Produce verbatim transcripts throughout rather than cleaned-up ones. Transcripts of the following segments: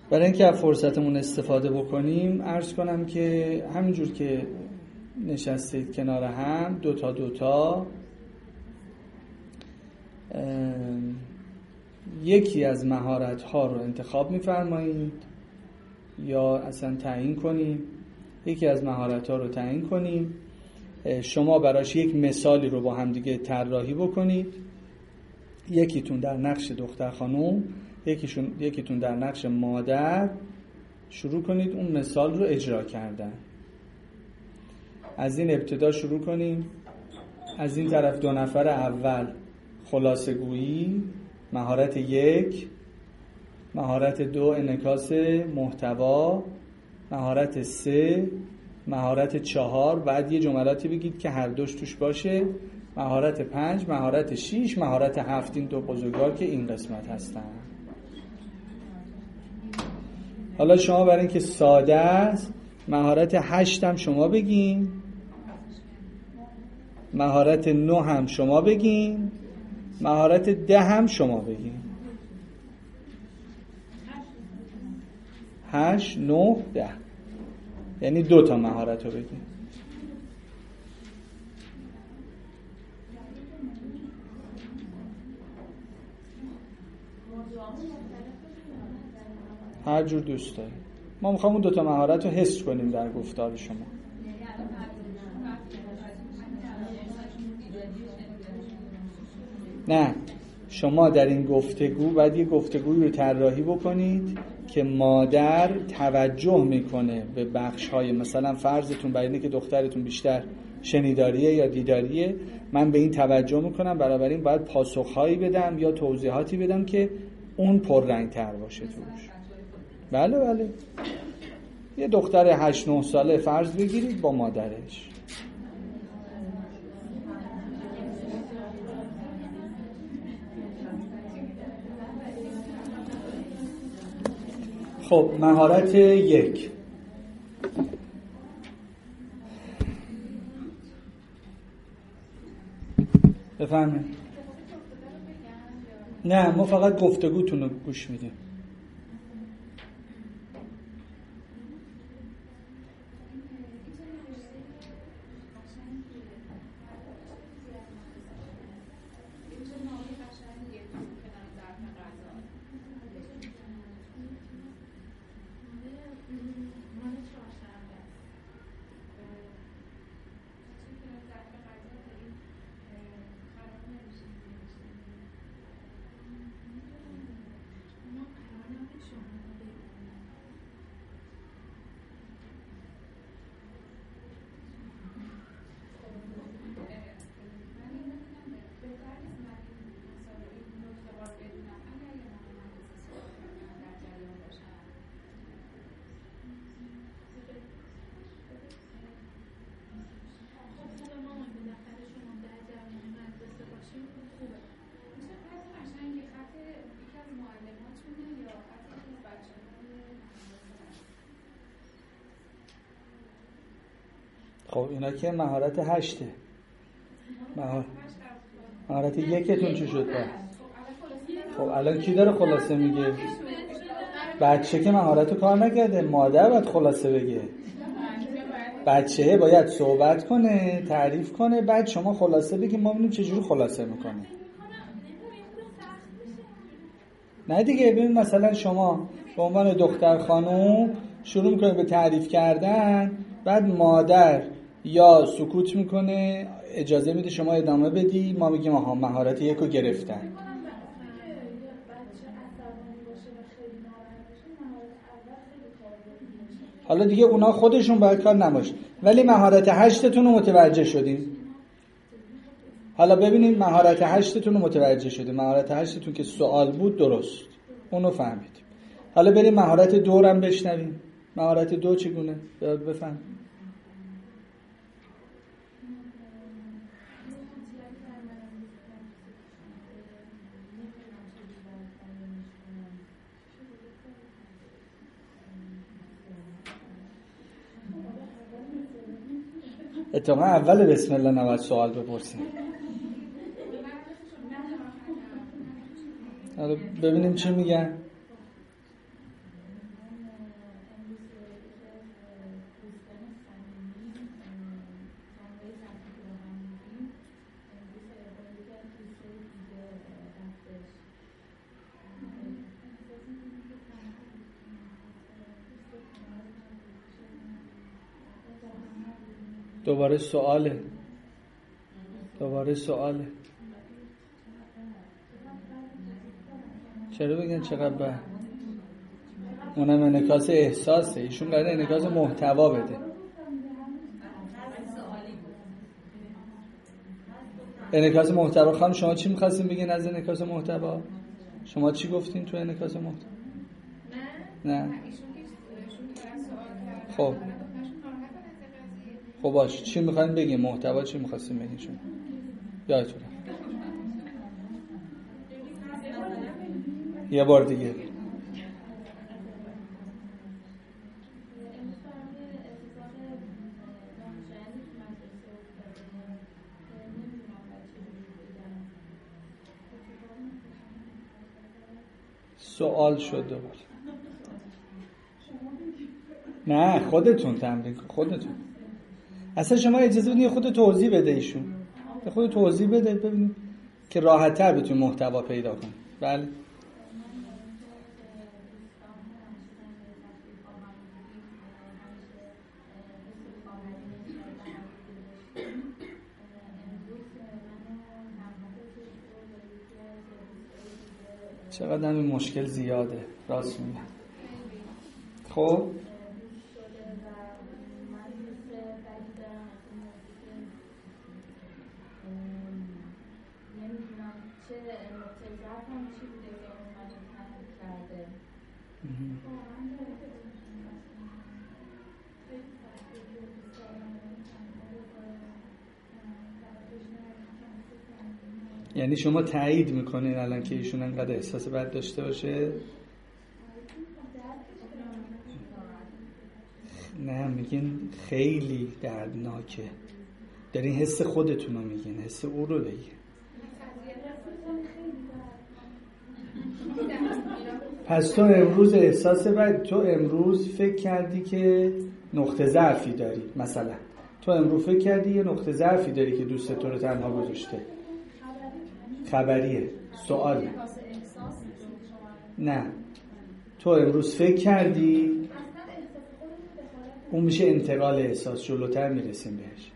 برای اینکه از فرصتمون استفاده بکنیم عرض کنم که همینجور که نشستید کنار هم دوتا دوتا یکی از مهارت‌ها رو انتخاب می‌فرمایید یا اصلا تعیین کنیم. یکی از مهارت‌ها رو تعیین کنیم، شما براش یک مثالی رو با هم دیگه طراحی بکنید. یکیتون در نقش دختر خانوم، یکیشون یکیتون در نقش مادر شروع کنید اون مثال رو اجرا کردن. از این ابتدا شروع کنیم. از این طرف دو نفر اول خلاصه گویی، مهارت یک، مهارت دو انعکاس محتوا، مهارت سه، مهارت چهار، بعد یه جملاتی بگید که هر دوش توش باشه، مهارت پنج، مهارت شیش، مهارت هفت. این دو بزرگوار که این قسمت هستن. حالا شما برای اینکه ساده است مهارت هشت هم شما بگین، مهارت نه هم شما بگین، مهارت ده هم شما بگین. هشت، نه، ده، یعنی دو تا مهارت رو بگین. هر جور دوست داریم. ما میخوام اون دو تا مهارت رو حس کنیم در گفتار شما. نه، شما در این گفتگو باید یه گفتگوی رو طراحی بکنید که مادر توجه میکنه به بخش‌های، مثلا فرضتون برای اینه که دخترتون بیشتر شنیداریه یا دیداریه، من به این توجه میکنم، بنابراین باید پاسخهایی بدم یا توضیحاتی بدم که اون پررنگ‌تر باشه توش. بله بله. یه دختر هشت نه ساله فرض بگیرید با مادرش. خب مهارت یک، بفهمید. نه، ما فقط گفتگوتون رو گوش میدیم. خب اینا که مهارت هشته. مهارت مهارت یکتون چی شد؟ خب الان کی داره خلاصه میگه؟ بچه که مهارتو کار نکرده، مادر باید خلاصه بگه. بچه باید صحبت کنه، تعریف کنه، بعد شما خلاصه بگی، ما ببینیم چجوری خلاصه میکنه. نه دیگه، ببین مثلا شما به عنوان دختر خانوم شروع میکنه به تعریف کردن، بعد مادر یا سکوت میکنه، اجازه میده شما ادامه بدی، ما میگیم آها مهارت یکو گرفتن. حالا دیگه اونا خودشون باید کار نباشه، ولی مهارت هشتتون رو متوجه شدیم. حالا ببینیم مهارت هشتتون رو متوجه شدیم. مهارت هشتتون که سوال بود درست، اونو فهمیدیم. حالا بریم مهارت دو رو هم بشنویم. مهارت دو چگونه؟ بفهم. اتفاقا اول بسم الله نباید سوال بپرسیم. حالا ببینیم چی میگن. دوباره سواله دوباره سواله چرا بگن چقدر به اونم انعکاس احساسه، ایشون قراره انعکاس محتوا بده. انعکاس محتوا. خانم شما چی می‌خواستین بگین از انعکاس محتوا؟ شما چی گفتین تو انعکاس محتوا؟ نه نه خب خب باش، چی می‌خواین بگین؟ محتوا چی می‌خواستین بگین شما؟ یادتونه یه بار دیگه. سوال شد دوباره. نه خودتون تمرین خودتون. اصلا شما اجازه بدین خود توضیح بده، ایشون خود توضیح بده ببینید که راحت‌تر بتونید محتوا پیدا کنید. بله چقدر این مشکل زیاده، راست میگم. خب یعنی شما تایید میکنین الان که ایشون انقدر احساس بد داشته باشه؟ نه میگین خیلی دردناکه، دارین حس خودتون رو میگین، حس او رو بگین. پس تو امروز احساس بد، تو امروز فکر کردی که نقطه ضعفی داری، مثلا تو امروز فکر کردی یه نقطه ضعفی داری که دوست تو رو تنها گذاشته. خبریه. سوال نه، تو امروز فکر کردی، اون میشه انتقال احساس، جلوتر میرسیم بهش.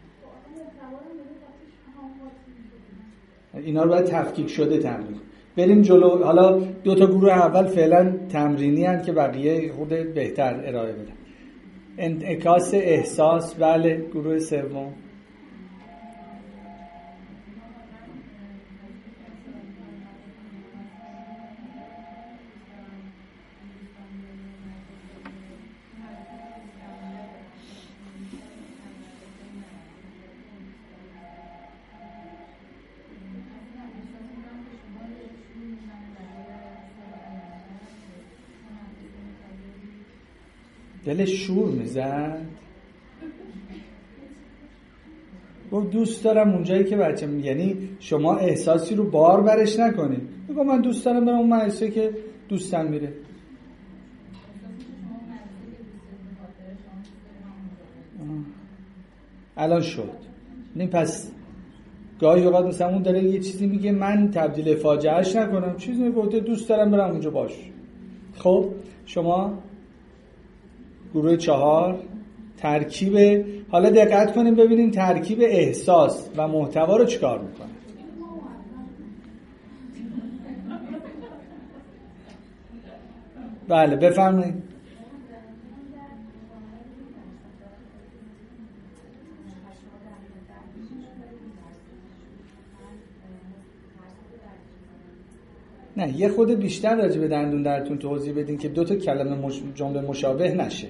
اینا رو باید تفکیک شده تمرین. بریم جلو. حالا دو تا گروه اول فعلا تمرینی هستند که بقیه خود بهتر ارائه بدن. انعکاس احساس. بله گروه سوم. دلش شور میزد، گفت دوست دارم اونجایی که بچه می... یعنی شما احساسی رو بار برش نکنید، بگو من دوست دارم برم اون مدرسه که دوستم میره. الان شد. این پس گاهی اوقات مثلا اون داره یه چیزی میگه من تبدیل فاجعهش نکنم، چیزی میگه دوست دارم برم اونجا باش. خب شما گروه چهار ترکیب، حالا دقت کنیم ببینیم ترکیب احساس و محتوا رو چیکار میکنه. بله بفرمایید. نه یه خود بیشتر راجع به دندون درتون توضیح بدین که دو تا کلمه مش... جمله مشابه نشه.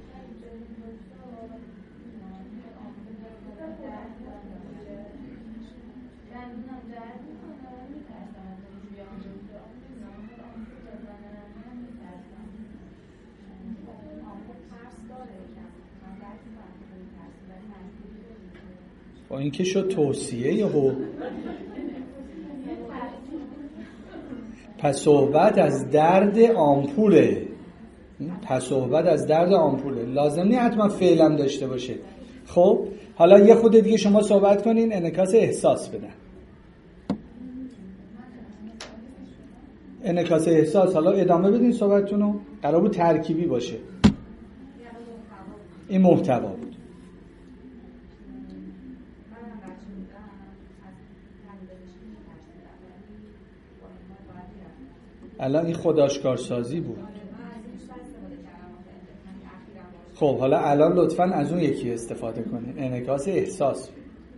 با این که شد توصیه یهو. پس صحبت از درد آمپوله. پس صحبت از درد آمپوله. لازم نیست حتما فعلم داشته باشه. خب حالا یه خود دیگه شما صحبت کنین، انعکاس احساس بدن. انعکاس احساس. حالا ادامه بدین صحبتتون رو. قرار بود ترکیبی باشه. این محتوا بود. الان این خودآشکارسازی بود. خب حالا الان لطفاً از اون یکی استفاده کنید، انعکاس احساس.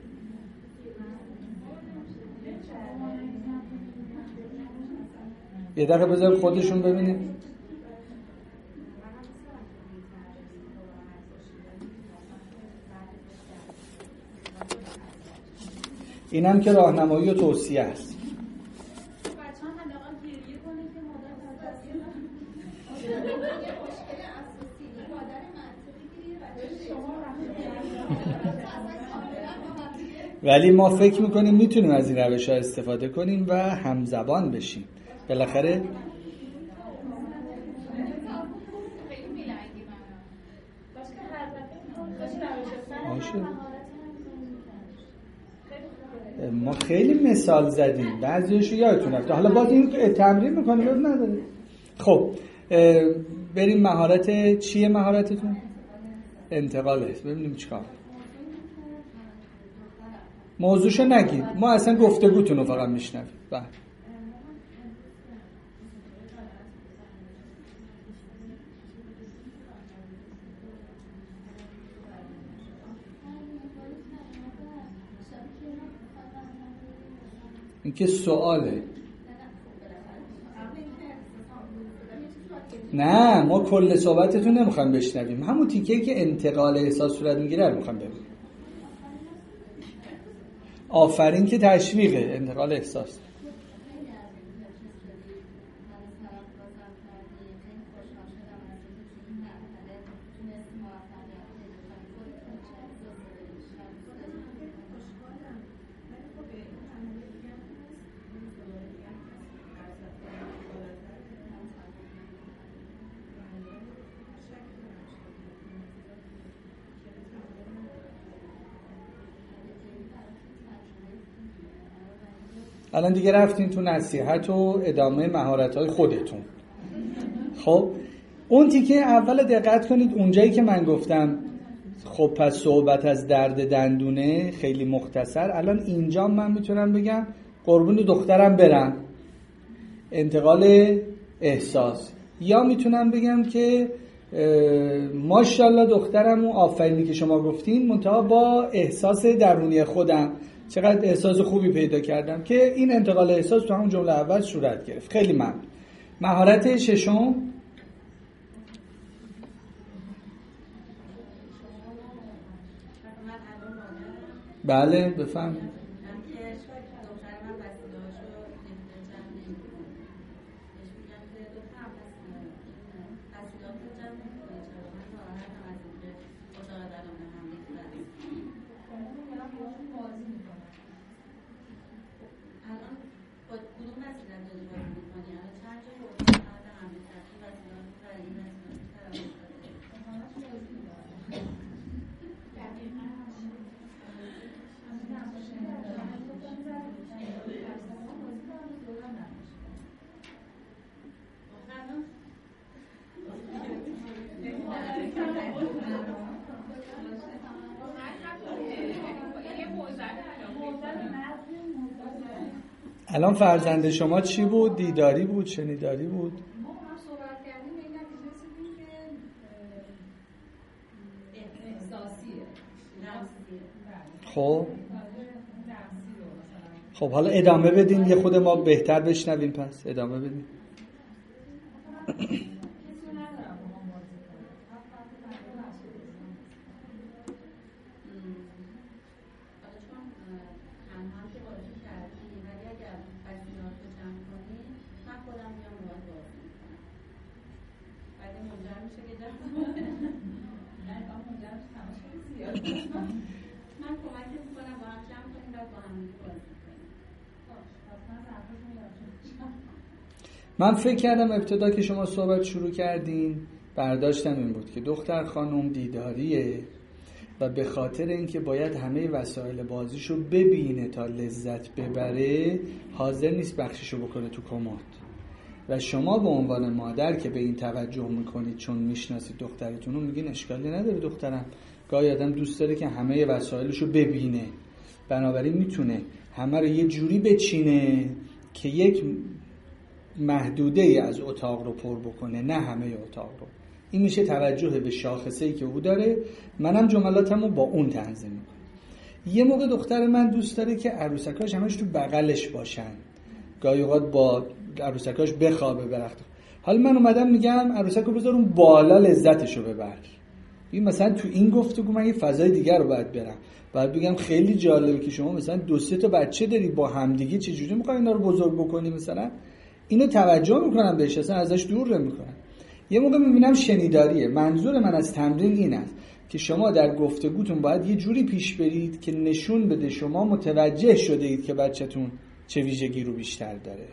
یه دقیقه بذار خودشون ببینیم. اینم که راهنمایی و توصیه است. ولی ما فکر میکنیم میتونیم از این روش ها استفاده کنیم و همزبان بشیم. بالاخره ما خیلی مثال زدیم، بعضیشو یادتون رفته. حالا باز این تمرین میکنیم، یاد نداره. خب بریم مهارت چیه؟ مهارتتون انتقاله. ببینیم چیکار. موضوعشو نگید، ما اصلا گفتگوتون رو فقط میشنویم. بله این که سواله. نه ما کل صحبتتون نمیخوایم بشنویم، همون تیکه که انتقال احساس صورت میگیره رو میخوایم ببینیم. آفرین که تشویقه، انتقال احساس. الان دیگه رفتین تو نصیحت و ادامه مهارت‌های خودتون. خب اون تیکه اول دقت کنید، اونجایی که من گفتم خب پس صحبت از درد دندونه خیلی مختصر، الان اینجا من میتونم بگم قربون دخترم برم، انتقال احساس. یا میتونم بگم که ماشاءالله دخترم و آفرینی که شما گفتین، منتها با احساس درونی خودم چقدر احساس خوبی پیدا کردم، که این انتقال احساس تو همون جمله اول صورت گرفت. خیلی ممنون. مهارت ششم بله بفهم. الان فرزند شما چی بود؟ دیداری بود؟ شنیداری بود؟ ما هم صحبت کردیم به این نتیجه رسیدیم که احساسیه. خب خب حالا ادامه بدیم، یه خود ما بهتر بشنویم. پس ادامه بدیم. من فکر کردم ابتدا که شما صحبت شروع کردین برداشتم این بود که دختر خانم دیداریه و به خاطر اینکه باید همه وسایل بازیشو ببینه تا لذت ببره حاضر نیست بخششو بکنه تو کمد. و شما به عنوان مادر که به این توجه میکنید چون میشناسید دخترتون رو، میگین اشکالی نداره دخترم گاهی آدم دوست داره که همه وسایلشو ببینه، بنابراین میتونه همه رو یه جوری بچینه که یک محدوده ای از اتاق رو پر بکنه، نه همه اتاق رو. این میشه توجه به شاخصه‌ای که او داره، منم جملاتمو با اون تنظیم میکنم. یه موقع دختر من دوست داره که عروسکاش همش تو بغلش باشن، گاهی اوقات با عروسکاش بخوابه برخت. حالا من اومدم میگم عروسکو بذار اون بالا لذتشو ببر. این مثلا تو این گفتگو من یه فضای دیگر رو باید برم، باید بگم خیلی جالبه که شما مثلا دو سه تا بچه داری با همدیگه چجوری میخوای اینا رو بزرگ بکنی، مثلا اینو توجه میکنم بهش، اصلا ازش دور نمیکنم. یه موقع میبینم شنیداریه. منظور من از تمرین این است که شما در گفتگوتون باید یه جوری پیش برید که نشون بده شما متوجه شده اید که بچه‌تون چه ویژگی رو بیشتر داره.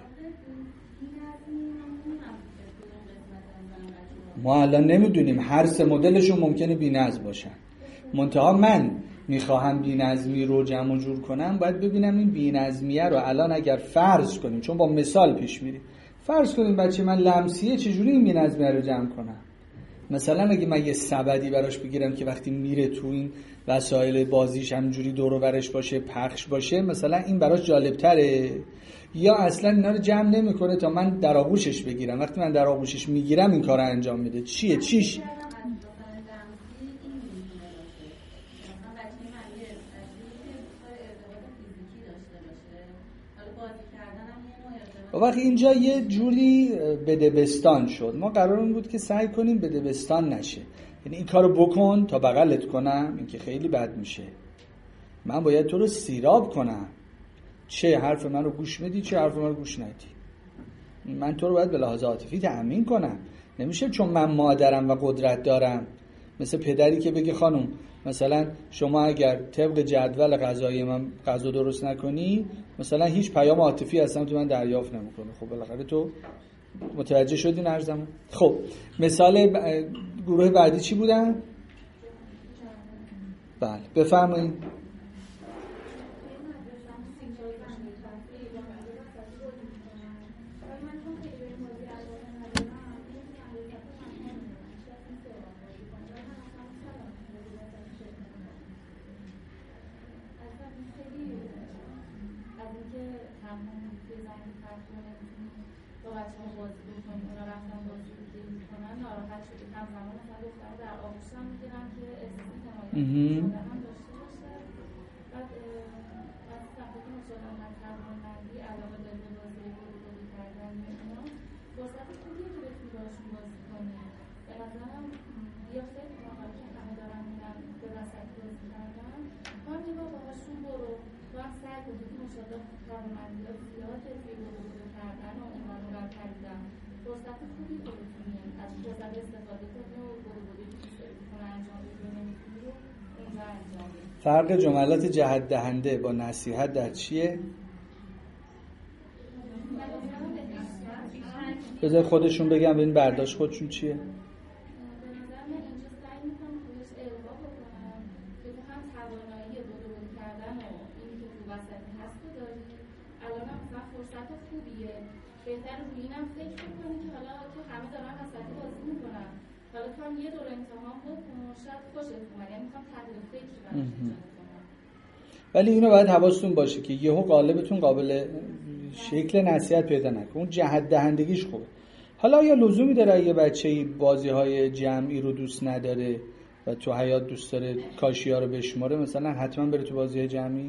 ما الان نمیدونیم، هر سه مدلشون ممکنه بی‌نظم باشن. منتها من میخواهم بی‌نظمی رو جمع جور کنم، باید ببینم این بی‌نظمیه رو الان اگر فرض کنیم، چون با مثال پیش میریم، فرض کنیم بچه من لمسیه، چجوری این بی‌نظمیه رو جمع کنم؟ مثلا اگه من یه سبدی براش بگیرم که وقتی میره تو این وسایل بازیش همجوری دور و برش باشه، پخش باشه، مثلا این براش جالب‌تره، یا اصلا اینا رو جمع نمیکنه تا من در آغوشش بگیرم، وقتی من در آغوشش میگیرم این کارو انجام میده. چیه چیش؟ وقتی اینجا یه جوری بدبستان شد. ما قرارمون بود که سعی کنیم بدبستان نشه، یعنی این کارو بکن تا بغلت کنم، این که خیلی بد میشه. من باید تو رو سیراب کنم، چه حرف من رو گوش میدی چه حرف من رو گوش ندی. من تو رو باید به لحاظ عاطفی تأمین کنم. نمیشه چون من مادرم و قدرت دارم مثل پدری که بگه خانم مثلا شما اگر طبق جدول غذایی من غذا درست نکنی، مثلا هیچ پیام عاطفی اصلا تو من دریافت نمیکنه. خب بالاخره تو متوجه شدی نرزم. خب مثال ب... گروه بعدی چی بودن؟ بله بفرمایید. فرق جملات جهت دهنده با نصیحت در چیه؟ بذار خودشون بگم ببین برداشت خودشون چیه؟ بهتر روی اینم فکر کنی که حالا که همه دارن وسطی بازی میکنن، حالا تو هم یه دور امتحان بکن، شاید خوشت اومد، یعنی میخوام تغییر فکر کنم. ولی اینو باید حواستون باشه که یهو قالبتون قابل شکل نصیحت پیدا نکنه، اون جهت دهندگیش خوبه. حالا یا لزومی داره یه بچه‌ای بازی‌های جمعی رو دوست نداره و تو حیات دوست داره کاشی‌ها رو بشماره، مثلا حتما بره تو بازی‌های جمعی؟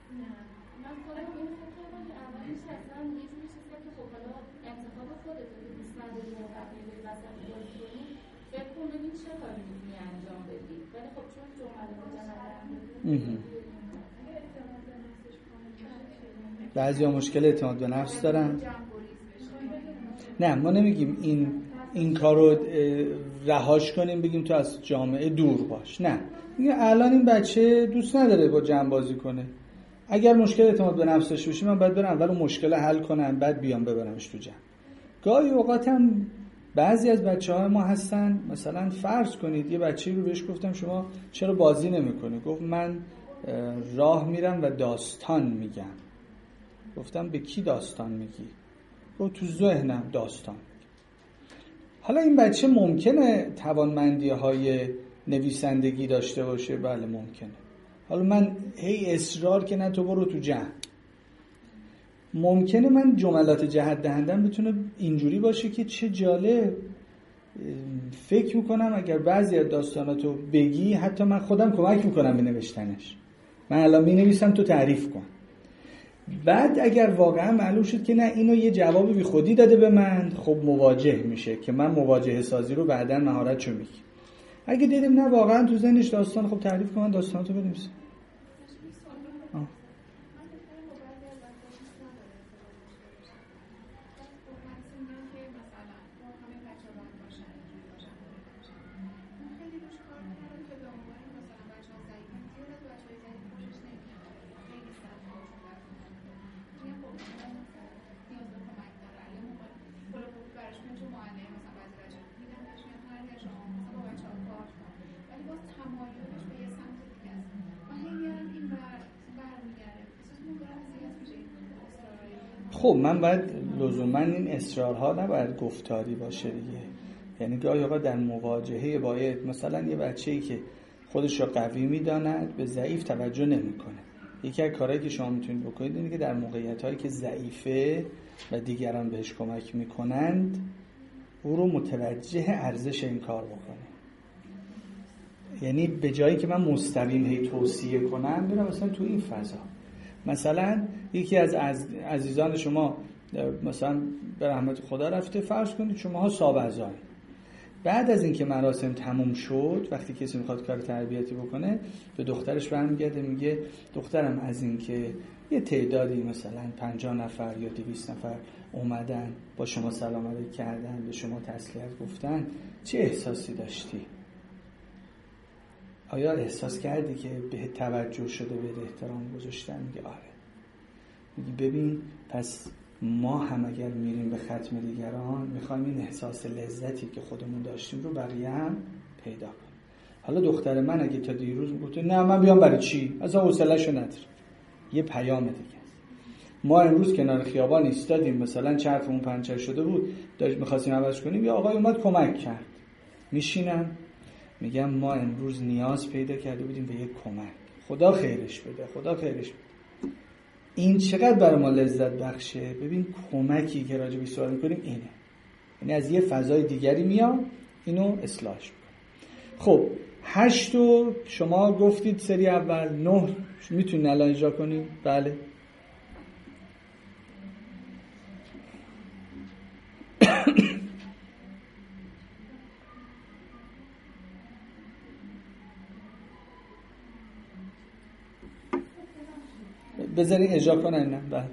بعضی ها مشکل اعتماد به نفس دارن. نه ما نمیگیم این این کارو رهاش کنیم بگیم تو از جامعه دور باش، نه میگه الان این بچه دوست نداره با جمع بازی کنه، اگر مشکل اعتماد به نفس داشته باشه من باید برم اول اون مشکل حل کنم بعد بیام ببرمش تو جمع. گاهی اوقات هم بعضی از بچه‌های ما هستن، مثلا فرض کنید یه بچه‌ای رو بهش گفتم شما چرا بازی نمی‌کنی؟ گفت من راه میرم و داستان میگم. گفتم به کی داستان میگی؟ گفت تو ذهنم داستان میگم. حالا این بچه ممکنه توانمندی‌های نویسندگی داشته باشه، بله ممکنه. حالا من هی اصرار که نه تو برو تو جمع. ممکنه من جملات جهت دهندم بتونه اینجوری باشه که چه جالب، فکر میکنم اگر بعضی از داستاناتو بگی حتی من خودم کمک میکنم به نوشتنش. من الان مینویسم تو تعریف کن. بعد اگر واقعا معلوم شد که نه اینو یه جواب بی خودی داده به من، خب مواجه میشه که من مواجهه سازی رو بعداً مهارتشو میگم. اگه دیدیم نه واقعا تو ذهنش داستان، خب تعریف کن، من داستاناتو بنویسم. خب من باید لزوما این اصرارها نباید گفتاری باشه دیگه. یعنی گاهی اوقات در مواجهه باید مثلا یه بچه‌ای که خودش رو قوی میداند به ضعیف توجه نمیکنه. یکی از کارهایی که شما میتونید بکنید اینه که در موقعیت‌هایی که ضعیفه و دیگران بهش کمک میکنند او رو متوجه ارزش این کار بکنه. یعنی به جایی که من مستقیم هی توصیه کنم برم مثلا تو این فضا، مثلا یکی از عزیزان شما مثلا به رحمت خدا رفته، فرض کنید شماها صاحب اعضای، بعد از اینکه مراسم تموم شد وقتی کسی میخواد کار تربیتی بکنه به دخترش برمیگرده میگه دخترم از اینکه یه تعدادی مثلا پنجاه نفر یا دویست نفر اومدن با شما سلام علیک کردن، به شما تسلیت گفتن، چه احساسی داشتی؟ آیا احساس کردی که به توجه شده، به احترام گذاشتن؟ میگه آره. میگه ببین پس ما هم اگر میریم به ختم دیگران میخوایم این احساس لذتی که خودمون داشتیم رو بقیه هم پیدا کنیم. حالا دختر من اگه تا دیروز میگفت نه من بیام برای چی، اصلا حوصله‌شو نداره، یه پیام دیگه. ما امروز کنار خیابان ایستادیم، مثلا چرخمون پنچر شده بود، داشت می‌خواستیم عوض کنیم، یه آقای اومد کمک کرد. میشینم میگم ما امروز نیاز پیدا کرده بودیم به یک کمک، خدا خیرش بده، خدا خیرش بده. این چقدر برای ما لذت بخشه. ببین کمکی که راجع بهش صحبت می‌کنیم اینه، یعنی از یه فضای دیگری میاد اینو اصلاحش می‌کنه. خب هشت رو شما گفتید سری اول، نه میتونید الان اجرا کنید؟ بله. بذارین اجرا کنن. نه بله.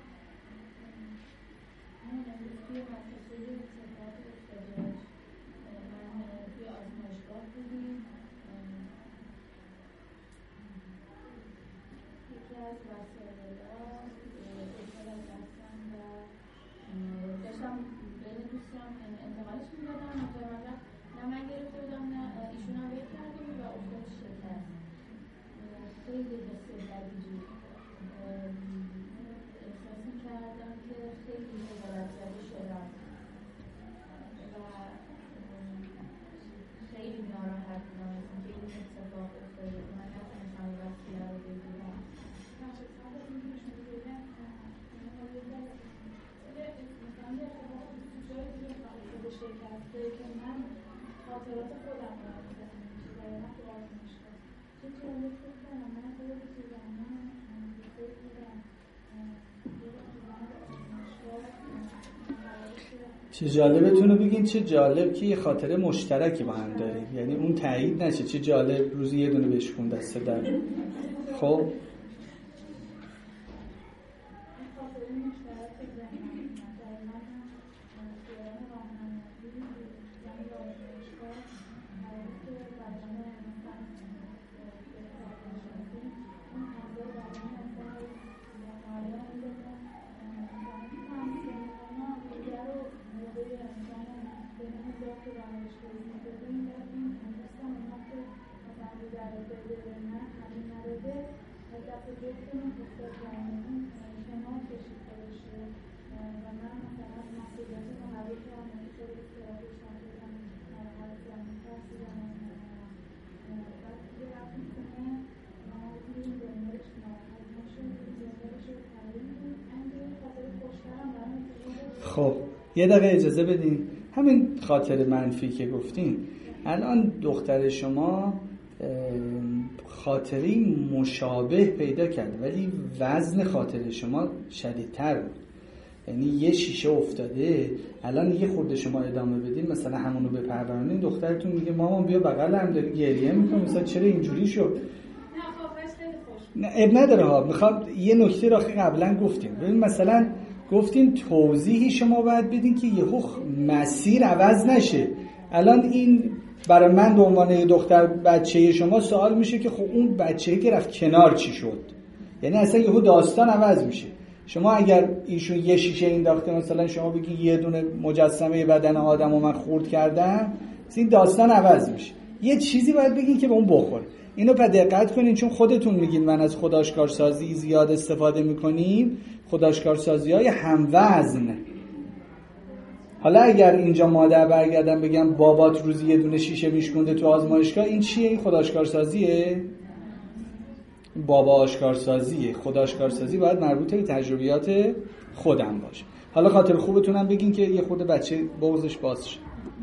چه جالبتون رو بگین، چه جالب که یه خاطره مشترکی با هم داریم، یعنی اون تایید نشه، چه جالب روزی یه دونه بشکون دسته داریم. خب خب یه دقیقه اجازه بدین. همین خاطر منفی که گفتین، الان دختر شما خاطری مشابه پیدا کرد ولی وزن خاطر شما شدیدتر بود. یعنی یه شیشه افتاده، الان یه خورده شما ادامه بدین مثلا همونو بپرورونین، دخترتون میگه مامان بیا بغلم، داری گریه میکنه، مثلا چرا اینجوری شد؟ نه اب نداره ها. میخوام یه نکته را قبلا گفتیم. ببین مثلا گفتیم توضیحی شما باید بدین که یهو مسیر عوض نشه. الان این برای من به عنوان دختر بچه شما سوال میشه که خب اون بچه‌ای که رفت کنار چی شد؟ یعنی اصلا یهو داستان عوض میشه. شما اگر ایشون یه شیشه انداخته مثلا شما بگی یه دونه مجسمه بدن آدمو من خورد کردم، این داستان عوض میشه. یه چیزی باید بگین که به اون بخوره. اینو پس دقت کنین، چون خودتون میگین من از خودآشکارسازی زیاد استفاده میکنیم، خودآشکارسازی‌های هموزن. حالا اگر اینجا مادر برگردن بگم بابات روزی یه دونه شیشه میشکنده تو آزمایشگاه، این چیه؟ این خودآشکارسازیه؟ بابا آشکارسازیه. خودآشکارسازی باید مربوط به تجربیات خودم باشه. حالا خاطر خوبتونم بگین که یه خورده بچه بغضش باز شه.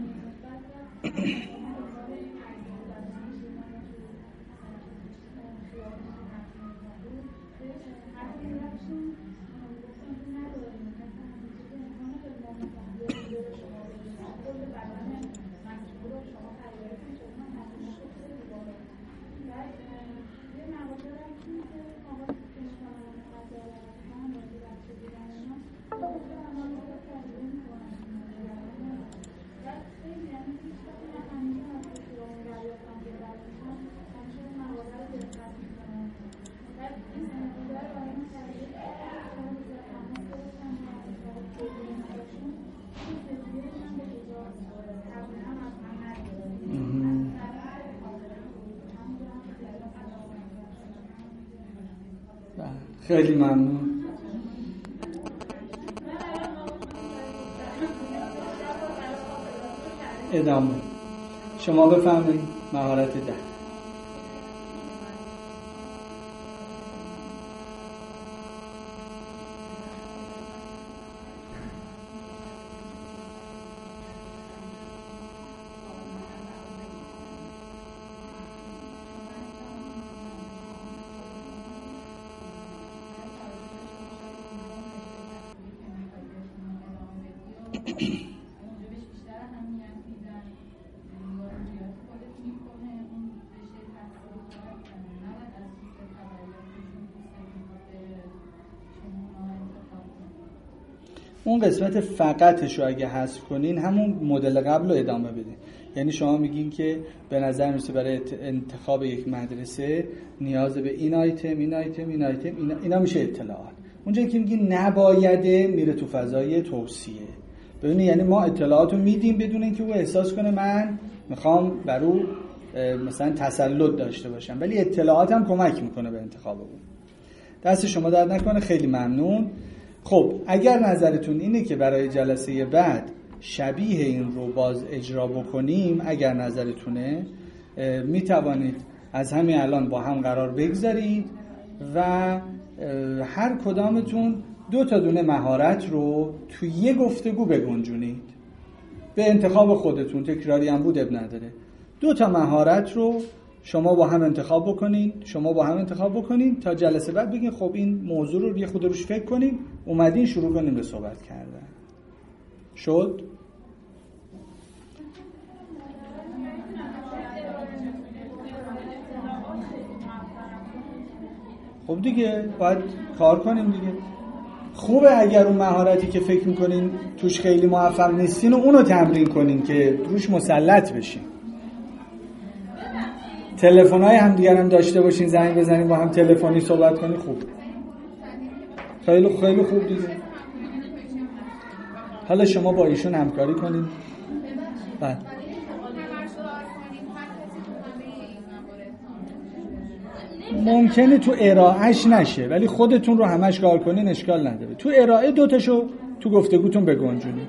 خیلی ممنون. ادامه شما بفهمید. مهارت ده. اون قسمت فقطش رو اگه حذف کنین همون مدل قبل رو ادامه بدین. یعنی شما میگین که به نظر میسه برای انتخاب یک مدرسه نیاز به این آیتم این آیتم این آیتم اینا, اینا میشه اطلاعات. اونجایی که میگین نبایده میره تو فضای توصیه. ببینید یعنی ما اطلاعات رو میدیم بدون اینکه او احساس کنه من میخوام بر او مثلا تسلط داشته باشم، ولی اطلاعاتم کمک میکنه به انتخاب اون. دست شما درد نکنه. خیلی ممنون. خب اگر نظرتون اینه که برای جلسه بعد شبیه این رو باز اجرا بکنیم، اگر نظرتونه میتوانید از همین الان با هم قرار بگذارید و هر کدامتون دو تا دونه مهارت رو توی یه گفتگو بگنجونید به انتخاب خودتون. تکراری هم بود اب نداره. دو تا مهارت رو شما با هم انتخاب بکنین، شما با هم انتخاب بکنین تا جلسه بعد بگین خب این موضوع رو یه خود روش فکر کنیم، اومدین شروع کنیم به صحبت کردن. شد؟ خب دیگه باید کار کنیم دیگه. خوبه اگر اون مهارتی که فکر میکنین توش خیلی موفق نیستین و اونو تمرین کنین که روش مسلط بشین. تلفن‌های هم دیگر هم داشته باشین، زنگ بزنین با هم تلفنی صحبت کنین. خوب، خیلی خیلی خوب دیگه. حالا شما با ایشون همکاری کنین. بعد ممکنه تو ارائهش نشه ولی خودتون رو همش کار کنین، اشکال نداره. تو ارائه دوتاشو تو گفتگوتون بگنجونین.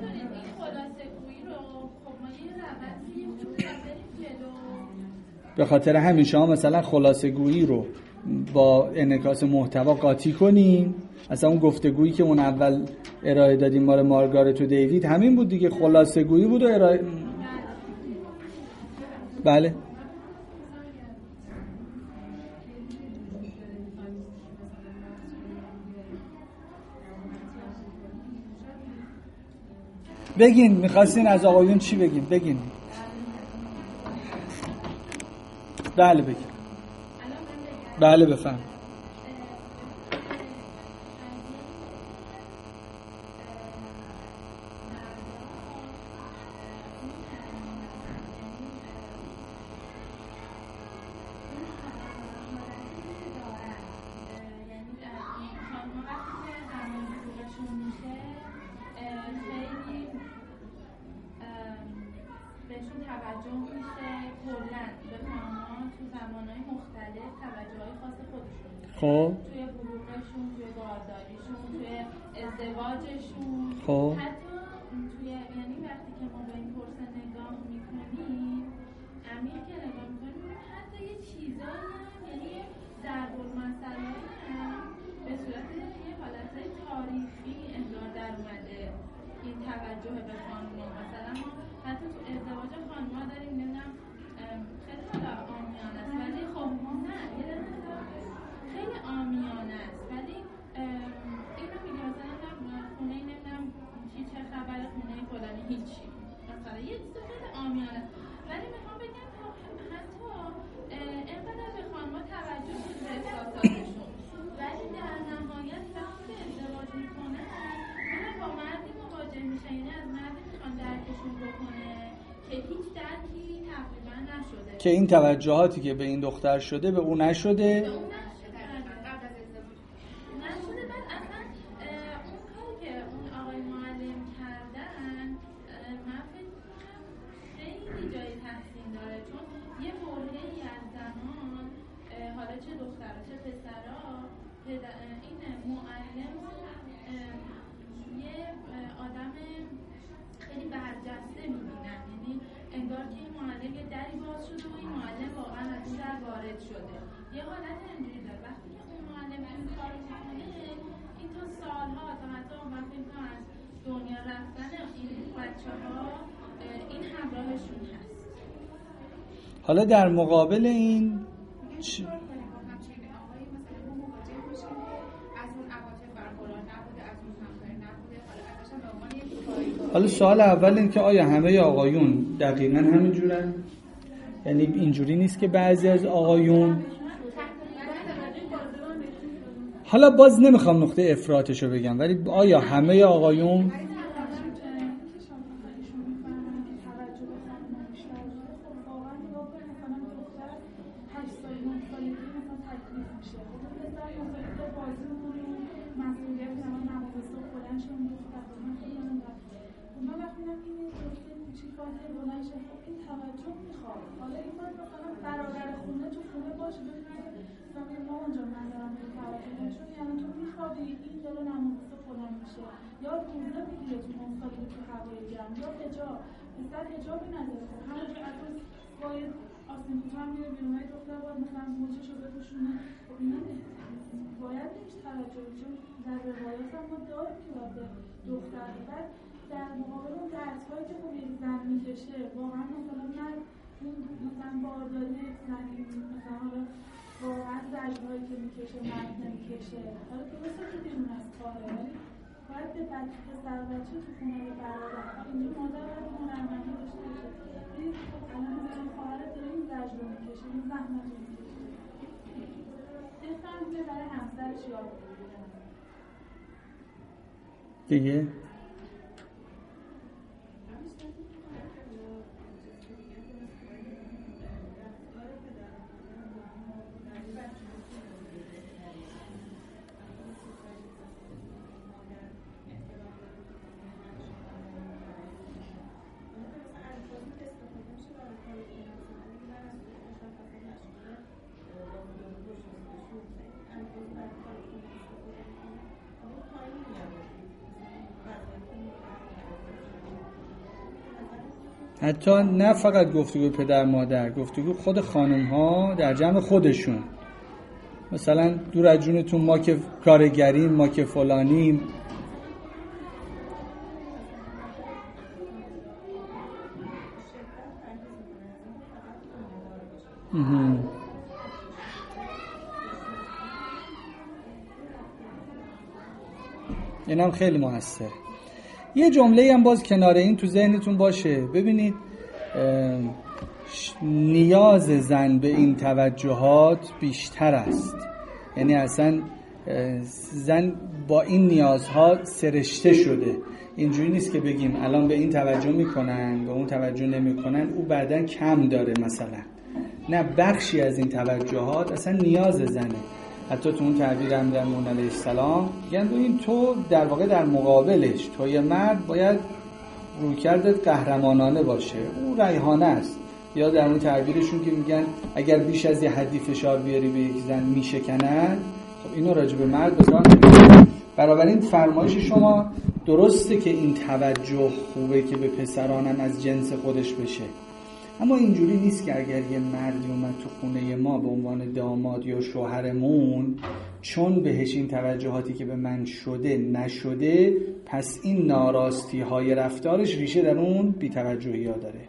به خاطر همین شما مثلا خلاصه گویی رو با انعکاس محتوا قاطی کنیم. اصلا اون گفتگویی که اون اول ارائه دادیم مال مارگارت و دیوید همین بود دیگه، خلاصه گویی بود و ارائه. بله بگین، میخواستین از آقایون چی بگین؟ بگین. بله بگین. بله بفهم. خب توی حقوقشون، توی بارداریشون، توی ازدواجشون، خب حتی توی، یعنی وقتی که ما به این پرسه نگاه میکنیم، عمیق که نگاه میکنیم، حتی یه چیزایی یعنی ضرب‌المثل هم به صورت یه حالتهای تاریخی انگار در اومده این توجه به خانوما. مثلا ما حتی تو ازدواج خانوما داریم نمیدونم خیلی حالا عامیانه است، ولی خب نه یه خیلی عامیانه است، ولی اینو میگه مثلا خونه نمیدونم چی چه خبر خونه فلانی هیچی، مثلا یه چیز خیلی عامیانه است، ولی میخوام بگم حتی اینقدر به خانم‌ها توجه شده به احساساتشون، ولی در نهایت وقتی ازدواج میکنن میرن با مردی مواجه میشن، یعنی از مردی میخوان درکشون بکنه که هیچ درکی تقریبا نشده، که این توجهاتی که به این دختر شده به اون نشده. به اون نشده قبل از ازدواج نشده. بعد اصلا اون کاری که اون آقای معلم کردن من فکر می‌کنم خیلی جای تحسین داره، چون یه برهه‌ای از زمان، حالا چه دخترها چه پسرها، این معلم یه آدم خیلی برجسته می‌بینن، یعنی انگار که این معلم یه دری باز شده و این معلم واقعا از این در وارد شده، یه حالت اینجوری داره. وقتی که اون معلم این کار میکنه، این تا سالها تا حتی اون وقت میکنه از دنیا رفتن این بچه ها این همراهشون هست. حالا در مقابل این چی؟ حالا سوال اول این که آیا همه آقایون دقیقاً همین جورن؟ یعنی اینجوری نیست که بعضی از آقایون، حالا باز نمیخوام نقطه افراطشو بگم، ولی آیا همه آقایون یا روزه میگیره تو مصادی تو هوای جمع یا حجاب مثلا حجابی نداره، هر جا اصلا باید آسین کوتاه هم میره بیرون، های دختر باید مثلا موچش رو بپوشونه، اینا باید نیش توجه، چون در روایات هم ما داریم که باید دختر بعد در مقابل اون درس‌هایی که خب یک زن میکشه، واقعا مثلا من مثلا بارداری زنی مثلا حالا واقعا زجرهایی که میکشه مرد نمیکشه، حالا درسته که بیرون از کاره، ولی باید به بچه پسر بچه تو خونه برادر اینجا مادر باید هنرمندی داشته باشه. این خب الان مثلا خواهرت داره این زجر رو میکشه، این زحمت رو میکشه، بفهم که برای همسرش یاد بگیره دیگه. حتی نه فقط گفتگو پدر مادر، گفتگو خود خانم ها در جمع خودشون، مثلا دور از جونتون ما که کارگریم، ما که فلانیم. اینم خیلی موثر. یه جمله هم باز کنار این تو ذهنتون باشه. ببینید نیاز زن به این توجهات بیشتر است. یعنی اصلا زن با این نیازها سرشته شده. اینجوری نیست که بگیم الان به این توجه میکنن به اون توجه نمیکنن او بعدن کم داره مثلا. نه، بخشی از این توجهات اصلا نیاز زنه. حتی تو اون تعبیر امیرالمومنین علیه السلام میگن ببین تو در واقع در مقابلش توی مرد باید رویکردت قهرمانانه باشه، او ریحانه است. یا در اون تعبیرشون که میگن اگر بیش از یه حدی فشار بیاری به یک زن میشکند. خب اینو راجع به مرد بزن. بنابراین فرمایش شما درسته که این توجه خوبه که به پسرانم از جنس خودش بشه، اما اینجوری نیست که اگر یه مردی اومد تو خونه ما به عنوان داماد یا شوهرمون، چون بهش این توجهاتی که به من شده نشده، پس این ناراستی های رفتارش ریشه در اون بی‌توجهی ها داره.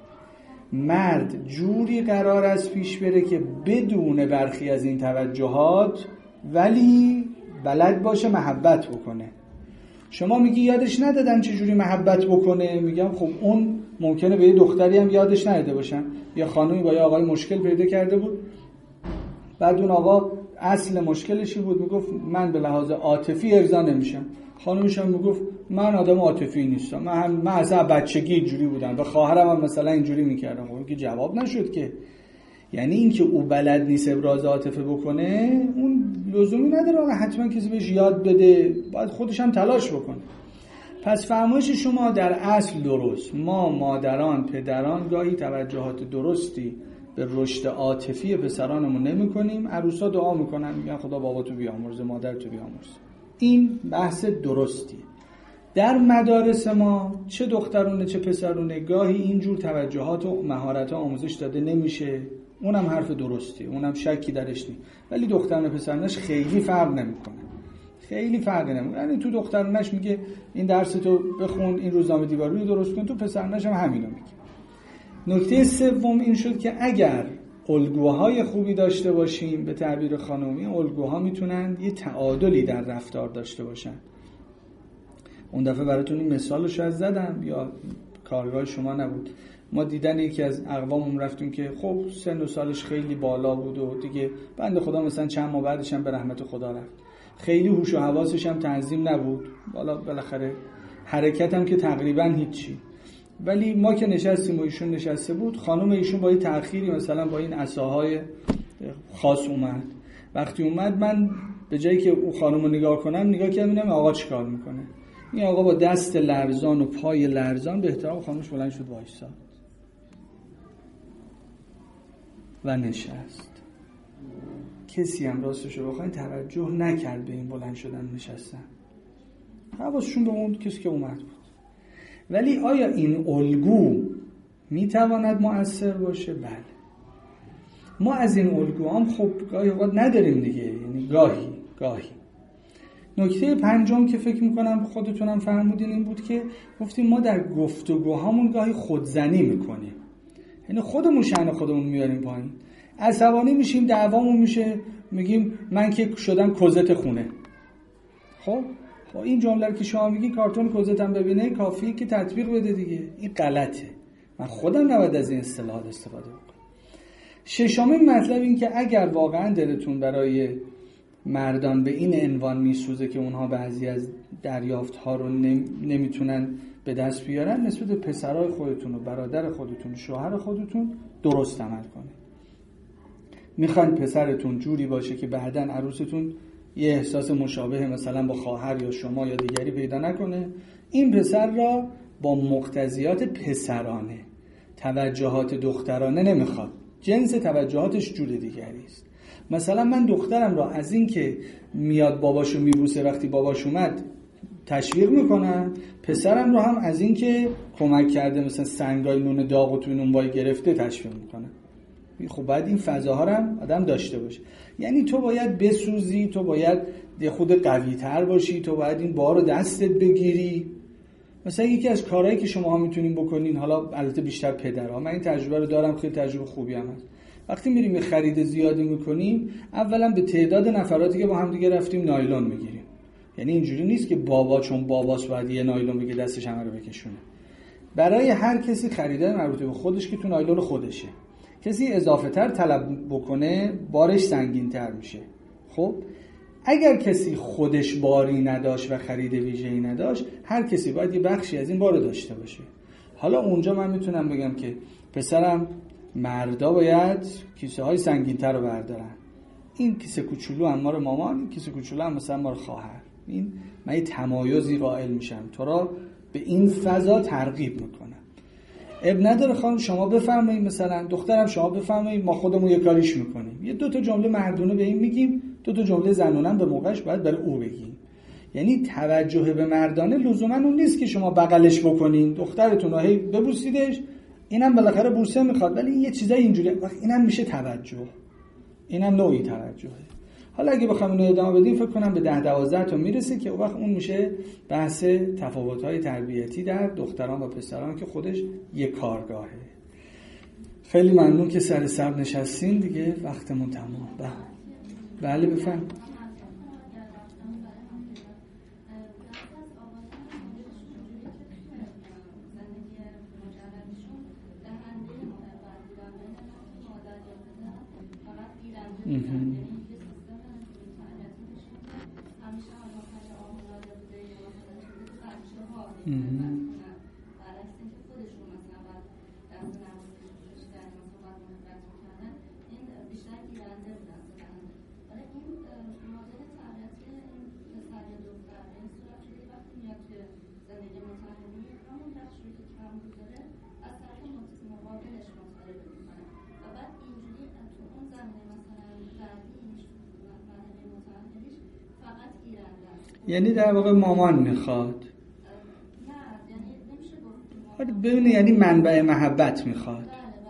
مرد جوری قرار است پیش بره که بدون برخی از این توجهات ولی بلد باشه محبت بکنه. شما میگی یادش ندادن چجوری محبت بکنه، میگم خب اون ممکنه به یه دختری هم یادش نداده باشن. یه خانومی با یه آقای مشکل پیدا کرده بود، بعد اون آقا اصل مشکلشی بود، میگفت من به لحاظ عاطفی ارضا نمیشم. خانومش هم میگفت من آدم عاطفی نیستم، من هم من اصلا بچگی اینجوری بودم، به خواهرم هم مثلا اینجوری میکردم. خب که جواب نشد که. یعنی این که او بلد نیست ابراز عاطفه بکنه اون لزومی نداره حتما کسی بهش یاد بده، باید خودش هم تلاش بکنه. پس فرمایش شما در اصل درست. ما مادران پدران گاهی توجهات درستی به رشد عاطفی پسرانمون نمی‌کنیم. عروسا دعا میکنن میگن خدا باباتو بیامرزه، مادرتو بیامرزه. این بحث درستیه. در مدارس ما چه دخترونه چه پسرونه گاهی اینجور توجهات و مهارت‌ها آموزش داده نمیشه. اونم حرف درستیه، اونم شکی درش نیست. ولی دختران پسرانش خیلی فرق نمیکنه. خیلی فرق نمیکنه. یعنی تو دخترانش میگه این درس تو بخون، این روزنامه دیواری رو درست کن، تو پسرانش هم همینو میگه. نکته سوم این شد که اگر الگوهای خوبی داشته باشیم، به تعبیر خانومی الگوها میتونن یه تعادلی در رفتار داشته باشن. اون دفعه براتون این مثالو شاید زدم یا کارگاه شما نبود. ما دیدن یکی از اقواممون رفتیم که خب سن و سالش خیلی بالا بود و دیگه بنده خدا مثلا چند ماه بعدش هم به رحمت خدا رفت. خیلی هوش و حواسش هم تنظیم نبود. بالا بالاخره حرکت هم که تقریبا هیچی. ولی ما که نشستیم و ایشون نشسته بود، خانم ایشون با یه تأخیری مثلا با این عصاهای خاص اومد. وقتی اومد من به جایی که او خانم رو نگاه کنم نگاه کردم ببینم آقا چیکار میکنه. این آقا با دست لرزان و پای لرزان به احترام خانمش بلند شد وایساد و نشست. کسی هم راستشو بخواین توجه نکرد به این بلند شدن نشستن. حواسشون به اون کسی که اومد بود. ولی آیا این الگو میتواند مؤثر باشه؟ بله. ما از این الگو هم خب گاهی اوقات نداریم دیگه، یعنی گاهی گاهی. نکته پنجم که فکر میکنم خودتونم فهمودین این بود که گفتیم ما در گفتگوهامون گاهی خودزنی میکنیم. یعنی خودمون شأن خودمون میاریم پایین. عصبانی میشیم، دعوامون میشه، میگیم من که شدم کوزت خونه. خب خب این جمله که شما میگی کارتون کوزتم ببینه کافیه که تطبیق بده دیگه. این غلطه. من خودم نباید از این اصطلاحات استفاده بکنم. ششمین مطلب این که اگر واقعا دلتون برای مردان به این عنوان میسوزه که اونها بعضی از دریافت‌ها رو نمیتونن به دست بیارن، نسبت به پسرای خودتون و برادر خودتون و شوهر خودتون درست عمل کنید. میخواین پسرتون جوری باشه که بعداً عروستون یه احساس مشابه مثلا با خواهر یا شما یا دیگری پیدا نکنه، این پسر را با مقتضیات پسرانه، توجهات دخترانه نمیخواد. جنس توجهاتش جور دیگری است. مثلا من دخترم را از این که میاد باباشو میبوسه وقتی باباش اومد تشویق میکنم، پسرم را هم از این که کمک کرده مثلا سنگای نون داغ و توی نون وای گرفته تشویق میکنم. خب باید این فضاها رو هم آدم داشته باشه. یعنی تو باید بسوزی، تو باید یه خود قوی تر باشی، تو باید این بار رو دستت بگیری. مثلا یکی از کارهایی که شما ها میتونین بکنین، حالا البته بیشتر پدرها، من این تجربه رو دارم، خیلی تجربه خوبی هم هست. وقتی میریم یه خرید زیادی میکنیم، اولا به تعداد نفراتی که با هم دیگه رفتیم نایلون میگیریم. یعنی اینجوری نیست که بابا چون باباس باید یه نایلون بگه دستش همه رو بکشونه. برای هر کسی خریدن مربوط به خودش که تو نایلون خودشه. کسی اضافه تر طلب بکنه بارش سنگین تر میشه. خب اگر کسی خودش باری نداشت و خرید ویژه‌ای نداشت، هر کسی باید یه بخشی از این بارو داشته باشه. حالا اونجا من میتونم بگم که پسرم، مردا باید کیسه های سنگین تر رو بردارن. این کیسه کوچولو هم مال مامان، این کیسه کوچولو هم مثلا مال خواهر. این من یه تمایزی قائل میشم، تو را به این فضا ترغیب میکنم. اب نداره خانم شما بفرمایید، مثلا دخترم شما بفرمایید، ما خودمون یه کاریش میکنیم. یه دو تا جمله مردونه به این میگیم، دو تا جمله زنونه به موقعش باید برای او بگیم. یعنی توجه به مردانه لزوما اون نیست که شما بغلش بکنین، دخترتون رو هی ببوسیدش، اینم بالاخره بوسه میخواد، ولی یه چیزای اینجوری، اینم میشه توجه، اینم نوعی توجهه. حالا اگه بخوام اینو ادامه بدیم، فکر کنم به ده دوازده تا میرسه که اون وقت اون میشه بحث تفاوت‌های تربیتی در دختران و پسران که خودش یک کارگاهه. خیلی ممنون که سر صبر نشستین، دیگه وقتمون تمام. بله بله بفهم. یعنی در واقع مامان میخواد. آره ببینی، یعنی منبع محبت میخواد.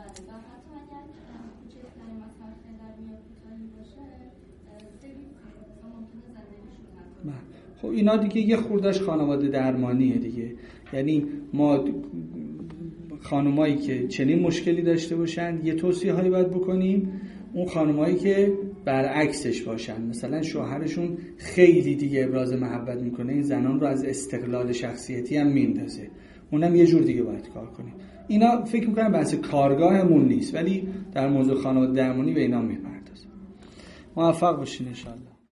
خب اینا دیگه یه خوردش خانواده درمانیه دیگه. یعنی ما خانمایی که چنین مشکلی داشته باشن یه توصیه هایی باید بکنیم، اون خانمایی که برعکسش باشن، مثلا شوهرشون خیلی دیگه ابراز محبت میکنه، این زنان رو از استقلال شخصیتی هم میندازه، اونم یه جور دیگه باید کار کنیم. اینا فکر میکنم بحث کارگاهمون نیست، ولی در موضوع خانواده درمانی به اینا میپردازم. موفق باشین ان شاء الله.